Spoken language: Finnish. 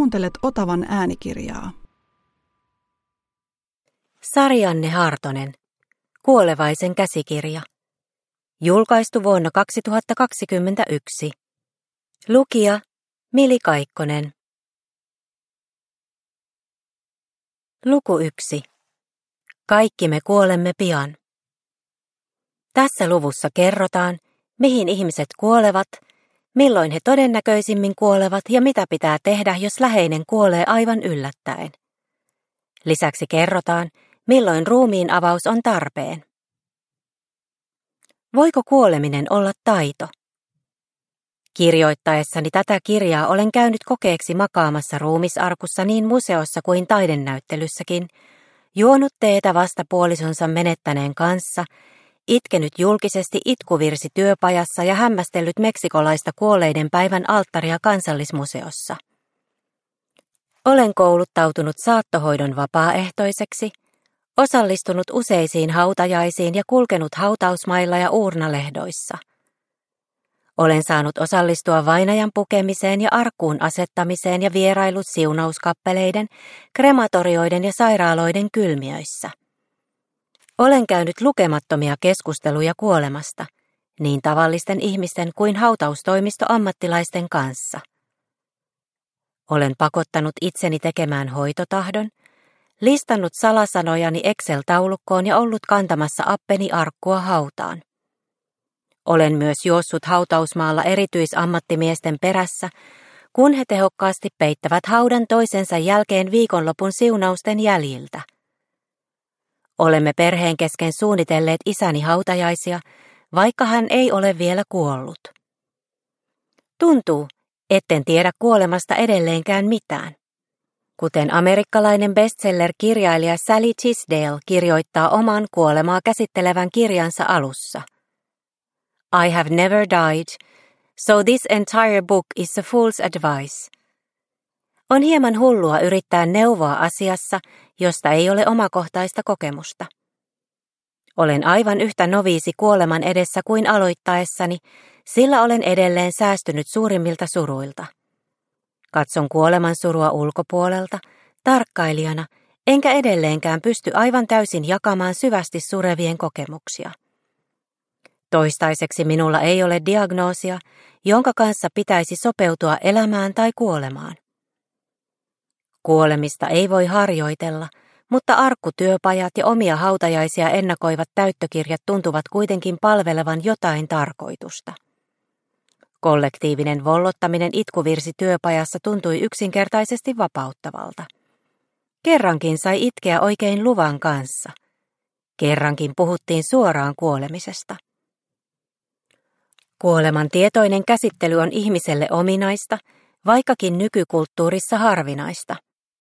Kuuntelet Otavan äänikirjaa. Sari-Anne Hartonen. Kuolevaisen käsikirja. Julkaistu vuonna 2021. Lukija Mili Kaikkonen. Luku 1. Kaikki me kuolemme pian. Tässä luvussa kerrotaan, mihin ihmiset kuolevat, milloin he todennäköisimmin kuolevat ja mitä pitää tehdä, jos läheinen kuolee aivan yllättäen. Lisäksi kerrotaan, milloin ruumiin avaus on tarpeen. Voiko kuoleminen olla taito? Kirjoittaessani tätä kirjaa olen käynyt kokeeksi makaamassa ruumisarkussa niin museossa kuin taidenäyttelyssäkin, juonut teetä vastapuolisonsa menettäneen kanssa, itkenyt julkisesti itkuvirsi työpajassa ja hämmästellyt meksikolaista kuolleiden päivän alttaria Kansallismuseossa. Olen kouluttautunut saattohoidon vapaaehtoiseksi, osallistunut useisiin hautajaisiin ja kulkenut hautausmailla ja uurnalehdoissa. Olen saanut osallistua vainajan pukemiseen ja arkkuun asettamiseen ja vierailut siunauskappeleiden, krematorioiden ja sairaaloiden kylmiöissä. Olen käynyt lukemattomia keskusteluja kuolemasta, niin tavallisten ihmisten kuin hautaustoimistoammattilaisten kanssa. Olen pakottanut itseni tekemään hoitotahdon, listannut salasanojani Excel-taulukkoon ja ollut kantamassa appeni arkkua hautaan. Olen myös juossut hautausmaalla erityisammattimiesten perässä, kun he tehokkaasti peittävät haudan toisensa jälkeen viikonlopun siunausten jäljiltä. Olemme perheen kesken suunnitelleet isäni hautajaisia, vaikka hän ei ole vielä kuollut. Tuntuu, etten tiedä kuolemasta edelleenkään mitään. Kuten amerikkalainen bestseller-kirjailija Sally Tisdale kirjoittaa oman kuolemaa käsittelevän kirjansa alussa. I have never died, so this entire book is a fool's advice. On hieman hullua yrittää neuvoa asiassa, josta ei ole omakohtaista kokemusta. Olen aivan yhtä noviisi kuoleman edessä kuin aloittaessani, sillä olen edelleen säästynyt suurimmilta suruilta. Katson kuoleman surua ulkopuolelta, tarkkailijana, enkä edelleenkään pysty aivan täysin jakamaan syvästi surevien kokemuksia. Toistaiseksi minulla ei ole diagnoosia, jonka kanssa pitäisi sopeutua elämään tai kuolemaan. Kuolemista ei voi harjoitella, mutta arkkutyöpajat ja omia hautajaisia ennakoivat täyttökirjat tuntuvat kuitenkin palvelevan jotain tarkoitusta. Kollektiivinen vollottaminen itkuvirsi työpajassa tuntui yksinkertaisesti vapauttavalta. Kerrankin sai itkeä oikein luvan kanssa. Kerrankin puhuttiin suoraan kuolemisesta. Kuoleman tietoinen käsittely on ihmiselle ominaista, vaikkakin nykykulttuurissa harvinaista.